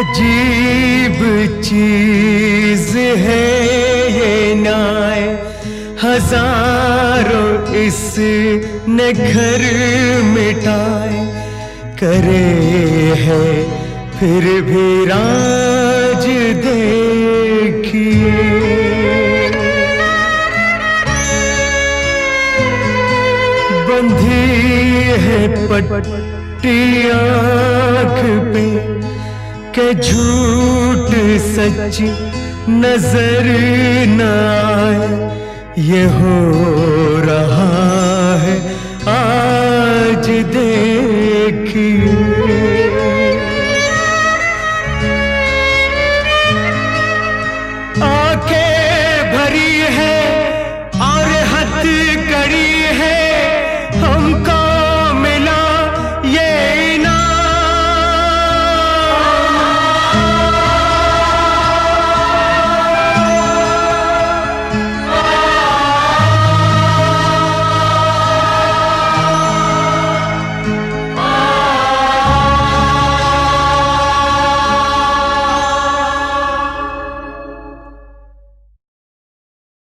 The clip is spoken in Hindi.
अजीब चीज है ये न्याय, हजारों इसने घर मिटाए, करे है फिर भी राज देखिए। बंधी है पट्टी आँख पे के झूठ सच नजर न आए, ये हो रहा है आज देखिए।